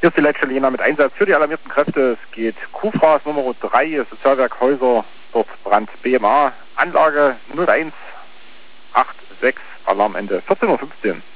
Hier ist die Leitstelle Jena mit Einsatz für die alarmierten Kräfte. Es geht Kufras Nummer 3, Sozialwerk Häuser, dort Brand BMA, Anlage 0186, Alarmende 14:15 Uhr.